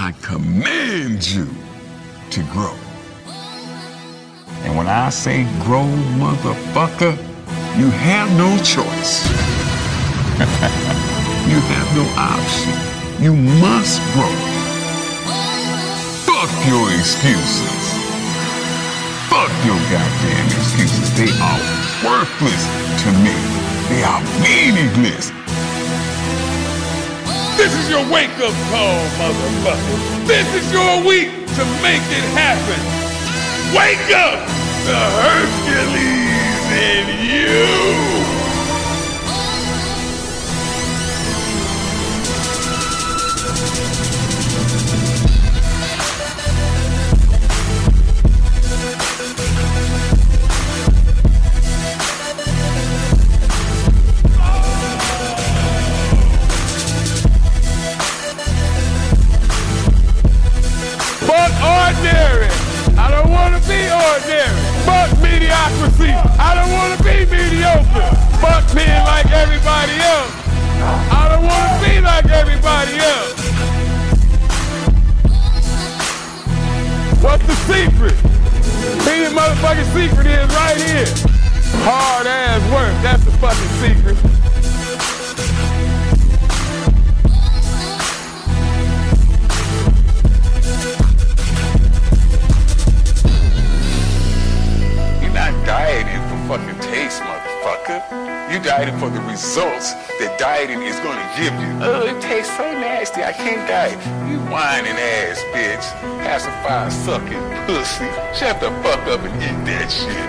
I command you to grow. And when I say grow, motherfucker, you have no choice. You have no option. You must grow. Fuck your excuses. Fuck your goddamn excuses. They are worthless to me. They are meaningless. This is your wake-up call, motherfucker. This is your week to make it happen. Wake up, the Hercules in you. Ordinary. I don't want to be ordinary. Fuck mediocrity. I don't want to be mediocre. Fuck being like everybody else. I don't want to be like everybody else. What's the secret? The motherfucking secret is right here. Hard ass work. That's the fucking secret. Dieting for fucking taste, motherfucker. You dieting for the results that dieting is gonna give you. Oh, it tastes so nasty, I can't diet. You whining ass bitch. Pacifier sucking pussy. Shut the fuck up and eat that shit.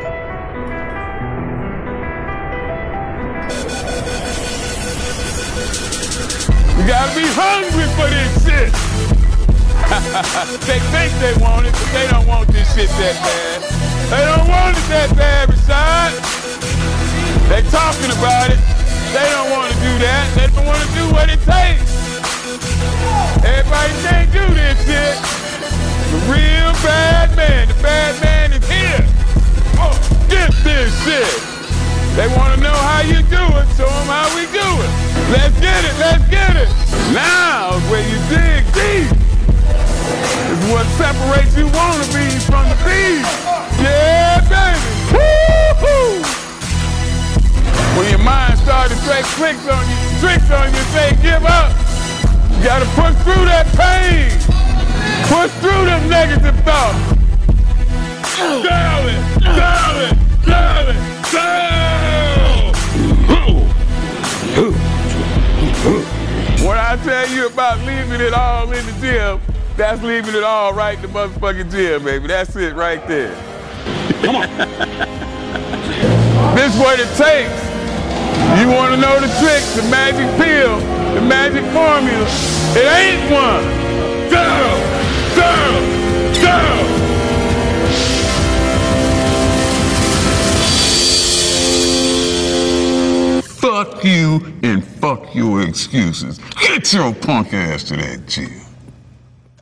You gotta be hungry for this shit. They think they want it, but they don't want this shit that bad. They don't want it that bad, Rashad. They talking about it. They don't want to do that. They don't want to do what it takes. Everybody can't do this shit. The real bad man, the bad man is here. Oh, get this shit. They want to know how you do it, show them how we do it. Let's get it, let's get it. Now is where you dig deep. This is what separates you wannabes from the bees. Yeah, baby. Woo-hoo! When your mind starts to play tricks on you, say give up. You gotta push through that pain. Push through them negative thoughts. Down it, down it, down it, down! When I tell you about leaving it all in the gym, that's leaving it all right in the motherfucking gym, baby. That's it right there. Come on. This is what it takes. You want to know the trick, the magic pill, the magic formula. It ain't one. Down, down, down. Fuck you and fuck your excuses. Get your punk ass to that gym.